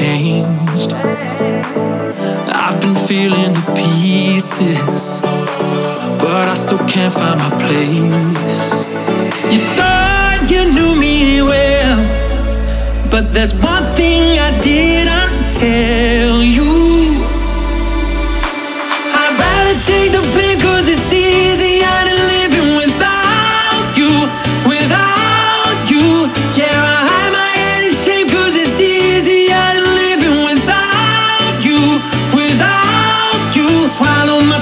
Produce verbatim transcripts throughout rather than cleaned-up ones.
changed. I've been feeling the pieces, but I still can't find my place. You thought you knew me well, but there's one thing I didn't tell you. I'd rather take the blame, cause it's easier than living without you, without you. Yeah, I hide my head in shame, cause it's easier than living without you, without you. Swallow my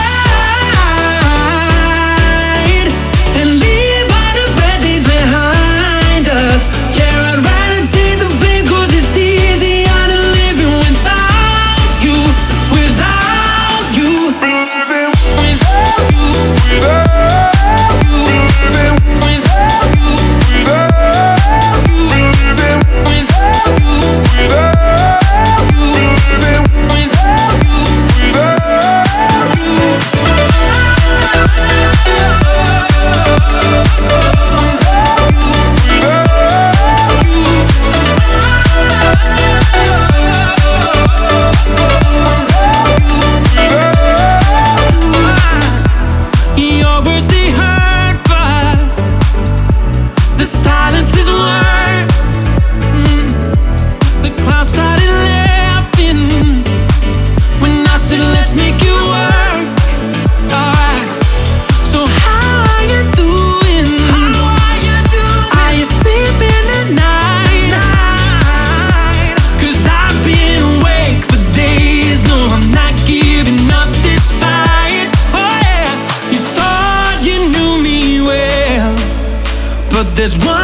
pride and leave all the bad days behind us. Yeah, I'd rather take the blame, cause it's easier than living without you, without you. Living without you, without you, living without you, without you, living without you, without you, living without you, without you. Your words, they hurt, but the silence is worse. Mm. The clouds started laughing when I said let's make it work. Alright. So how are you doing? How are you doing? Are you sleeping at night? Cause I've been awake for days. No, I'm not giving up this fight. Oh yeah. You thought you knew me well, but there's one